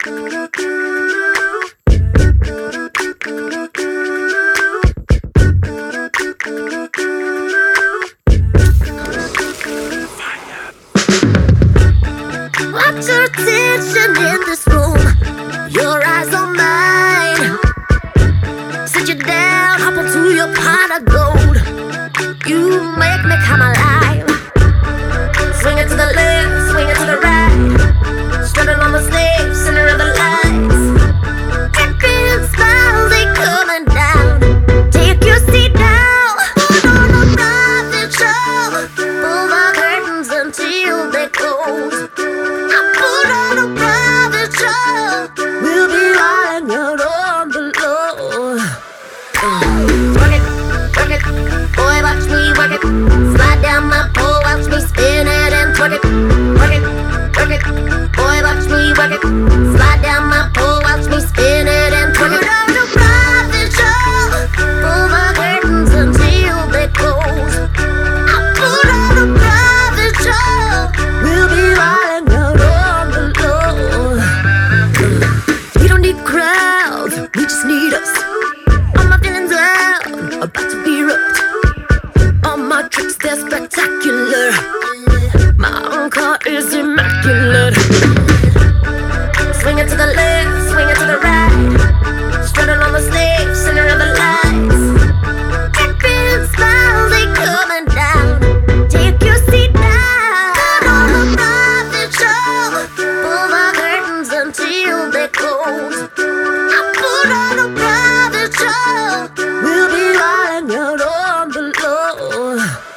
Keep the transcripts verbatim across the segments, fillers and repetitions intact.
What's your attention in this room? Your eyes on mine. Sit you down, hop onto your pot of gold. You make me come alive. Swing it to the left, swing it to the right. Strutting on the stage, center of the lights. Dripping smiles, they coming down. Take your seat now. Put on a private show. Pull the curtains until they close. I put on a private show. We'll be lying out on the low. Work it, work it, boy, watch me work it. Slide down my pole, watch me spin it and twerk it. Work it, work it, boy, watch me work it. Slide down my pole, watch me spin it and twerk it. Put on a private show. Pull the curtains until they close. I put on a private show. We'll be lying out on the low. We don't need crowds, we just need us. All my feelings out, about to be roughed. All my tricks, they're spectacular. My own car is immaculate. Swing it to the left, swing it to the right. Strutting on the stage, center of the lights. Dripping smiles, they coming down. Take your seat now. Put on a private show. Pull the curtains until they close. I put on a private show. We'll be lying out on the low.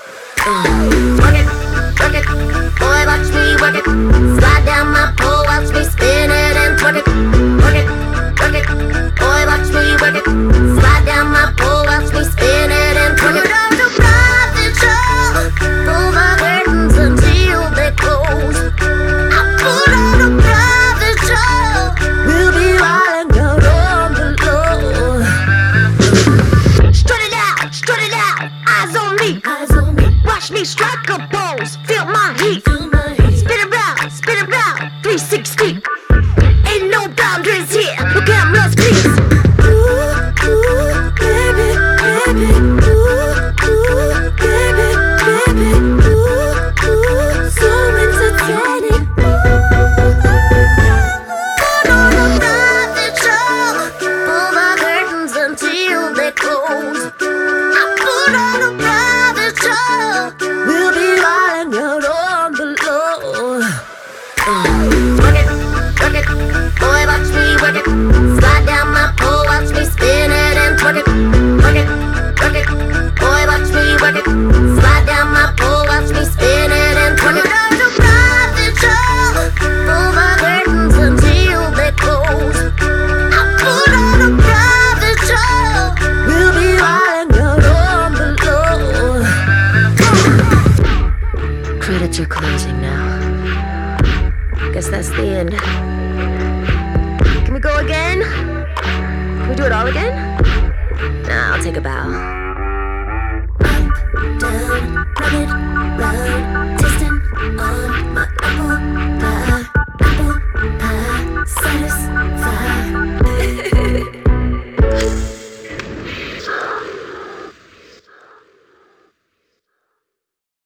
Work it, work it, boy, watch me work it. Slide down my pole, watch me spin it and twerk it. Work it, work it, boy, watch me work it. Slide down my pole, watch me spin it and twerk it. Put on a private show. Pull the curtains until they close. I put on a private show. We'll be lying out on the low. Strut it out, strut it out. Eyes on me, eyes on me. Watch me strike a pose, feel my heat. Spin around, spin around, three sixty. Ain't no boundaries here, no cameras, please. Ooh, ooh, baby, baby. Ooh, ooh, baby, baby. Ooh, ooh, so entertaining. Put on a private show. Pull the curtains until they close. I put on a private show. We'll be lying out on the low. Work it, work it, boy, watch me work it. Slide down my pole, watch me spin it and twerk it. Work it, work it, boy, watch me work it. Slide down my pole, watch me spin it and twerk it. Put on a private show. Pull the curtains until they close. I put on a private show. We'll be lying out on the low. Credits are closing now. Guess that's the end. Can we go again? Can we do it all again? Nah, I'll take a bow. Up, down, run it, round.